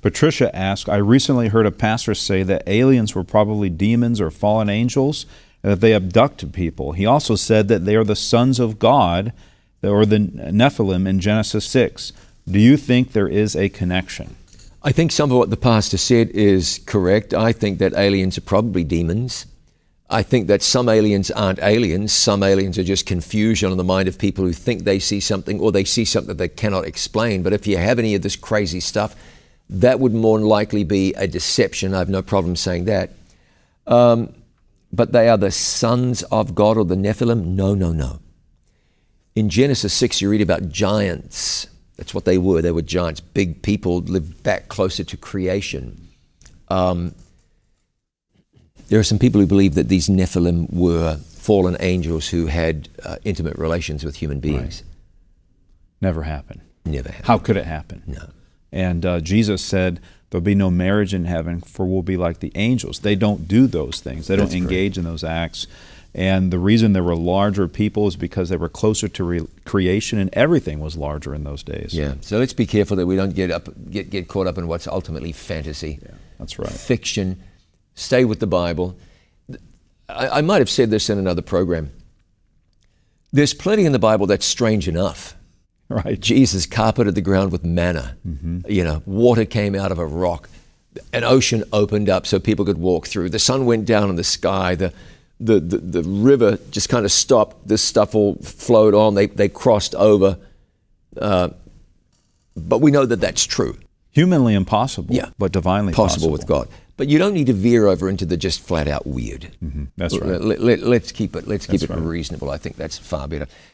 Patricia asked, I recently heard a pastor say that aliens were probably demons or fallen angels, and that they abducted people. He also said that they are the sons of God, or the Nephilim in Genesis 6. Do you think there is a connection? I think some of what the pastor said is correct. I think that aliens are probably demons. I think that some aliens aren't aliens. Some aliens are just confusion on the mind of people who think they see something, or they see something that they cannot explain. But if you have any of this crazy stuff, that would more than likely be a deception. I have no problem saying that. But they are the sons of God, or the Nephilim? No. In Genesis 6, you read about giants. That's what they were. They were giants. Big people lived back closer to creation. There are some people who believe that these Nephilim were fallen angels who had intimate relations with human beings. Right. Never happened. Never happened. How could it happen? No. And Jesus said, there'll be no marriage in heaven, for we'll be like the angels. They don't do those things. They don't engage in those acts. And the reason there were larger people is because they were closer to creation, and everything was larger in those days. Yeah. So let's be careful that we don't get caught up in what's ultimately fantasy. Yeah, that's right. Fiction. Stay with the Bible. I might have said this in another program. There's plenty in the Bible that's strange enough. Right. Jesus carpeted the ground with manna. Mm-hmm. Water came out of a rock. An ocean opened up so people could walk through. The sun went down in the sky. The river just kind of stopped. This stuff all flowed on. They crossed over. But we know that that's true. Humanly impossible, but divinely possible with God. But you don't need to veer over into the just flat out weird. Mm-hmm. That's right. Let's keep it reasonable. I think that's far better.